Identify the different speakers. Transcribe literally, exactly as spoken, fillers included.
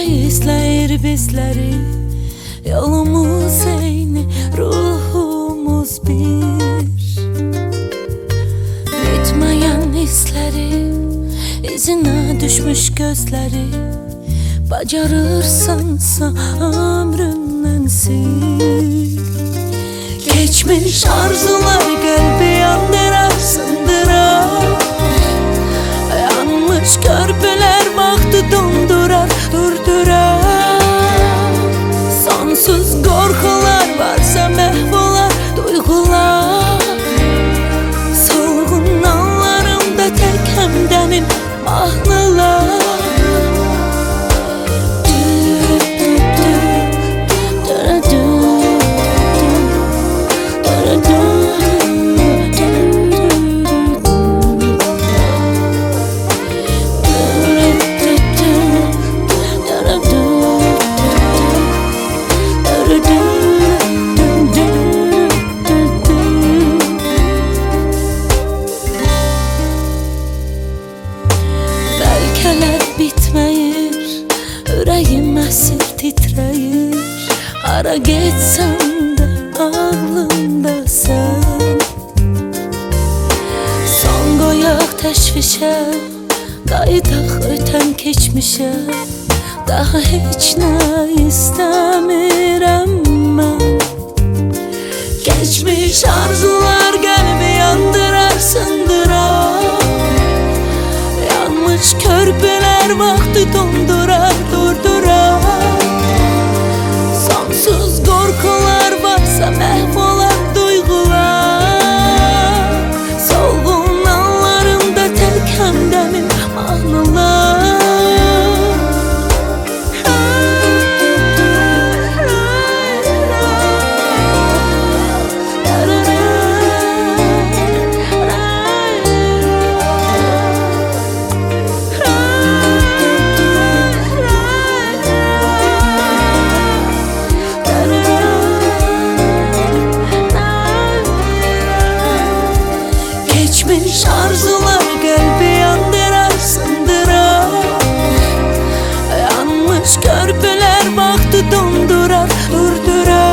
Speaker 1: izləyir bizləri. Yolumuz eyni, ruhumuz bir. Bitməyən hissləri, izinə düşmüş gözləri. Bacarırsansa ömründən sil. Geçmiş arzular qəlbi yandırar, sındırar. Yanmış körpülər vaxtı dondurar, durdurar. Sonsuz qorxular varsa məhv olar duyğular. Solğun anlarımda tək həmdəmin mahnılar. Bəlkələr bitməyir, ürəyim əsir titrəyir. Hara getsəm də ağlımdasan. Son qoyaq təşvişə, qayıdaq ötən keçmişə. Daha heç nə istəmirəm mən. Geçmiş arzular qəlbi yandırar, sındırar. Yanmış körpülər vaxtı dondurar, durdurar. Sonsuz qorxular varsa məhv olar duyğular. Solğun anlarımda tək həmdəmin mahnılar. Geçmiş arzular qəlbi yandırar, sındırar. Yanmış körpülər vaxtı dondurar, durdurar.